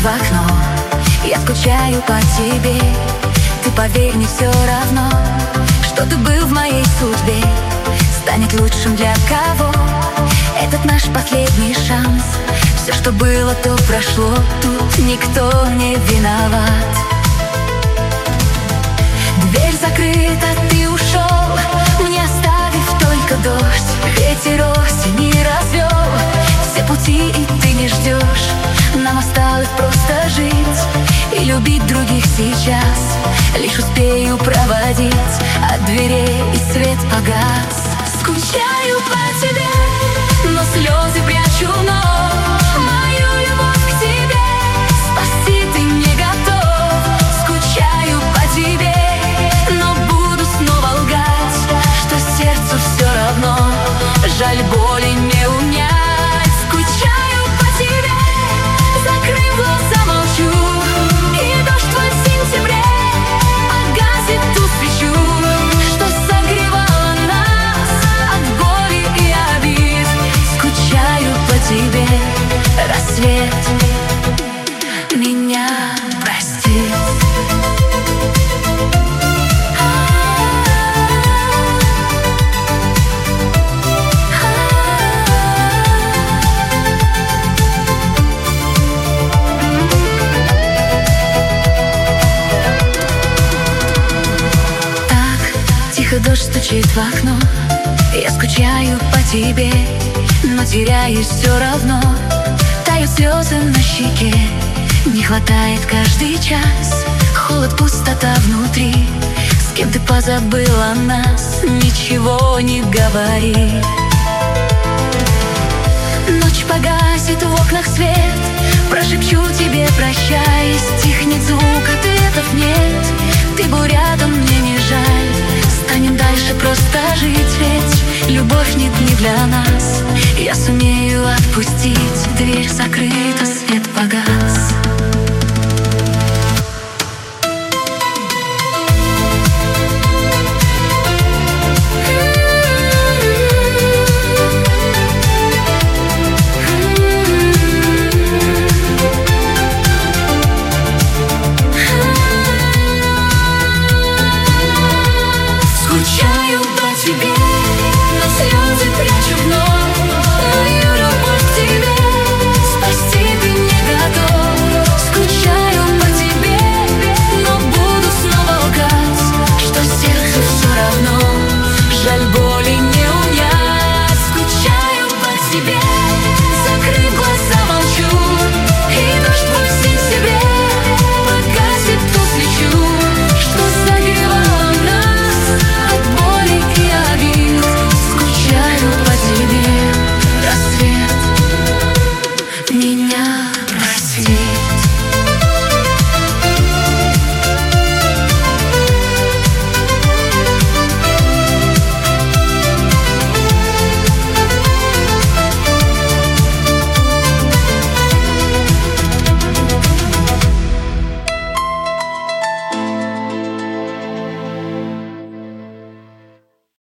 окно. Я скучаю по тебе. Ты поверь, не все равно, что ты был в моей судьбе. Станет лучшим для кого этот наш последний шанс. Все, что было, то прошло. Тут никто не виноват. Дверь закрыта, ты ушел, мне оставив только дождь. Ветер осени развел все пути, и ты не ждешь. Нам осталось просто жить и любить других сейчас. Лишь успею проводить от дверей, и свет погас. Скучаю по тебе, но слезы прячу, но мою любовь к тебе спасти ты не готов. Скучаю по тебе, но буду снова лгать, что сердцу все равно. Жаль, боли не унять. Скучаю по тебе, закрыв глаза, молчу. И дождь твой в сентябре погасит ту свечу, что согревала нас от боли и обид. Скучаю по тебе, рассвет меня простит. Тихо дождь стучит в окно. Я скучаю по тебе, но теряюсь все равно. Тают слезы на щеке, не хватает каждый час. Холод, пустота внутри. С кем ты позабыла нас, ничего не говори. Ночь погасит в окнах свет, прошепчу тебе прощай. Стихнет звук, ответов нет. Ты был рядом, мне не жаль. Станем дальше просто жить, ведь любовь не для нас. Я сумею отпустить, дверь закрыта.